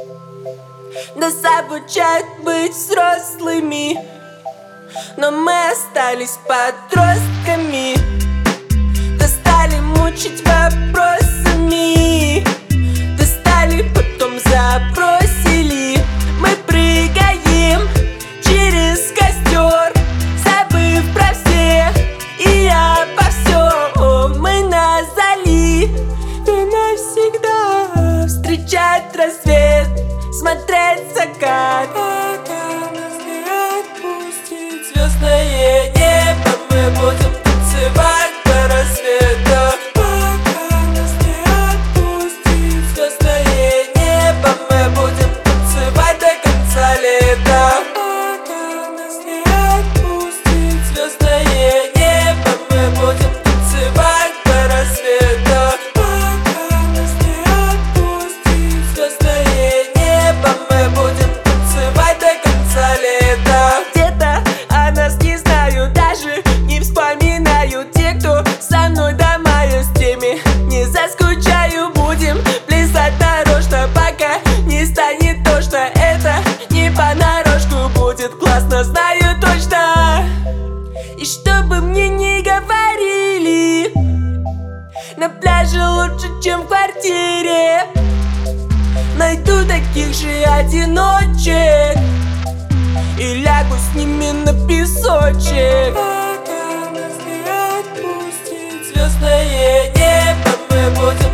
Нас обучают быть взрослыми, но мы остались подростками. Достали мучить вопросами, достали, потом забросили. Мы прыгаем через костер, забыв про всех и обо всем. Мы на Зали и навсегда встречать рассвет, смотреть закат. Пока нас не отпустит звездное небо, мы будем танцевать до рассвета. Пока нас не отпустит звездное небо, мы будем танцевать до конца лета. Пока нас не отпустит звездное небо, мы будем танцевать до рассвета. Пока нас не отпустит звездное небо, мы будем танцевать до конца лета. Где-то о нас не знаю, даже не вспоминаю. Те, кто со мной до мая, с теми не заскучаю. Будем плясать нарочно, пока не станет тошно. Это не понарошку, будет классно, знаю точно. И чтобы мне не говорили, на пляже лучше, чем в квартире. Найду таких же одиночек и лягу с ними на песочек. Пока нас не отпустит звездное небо, мы будем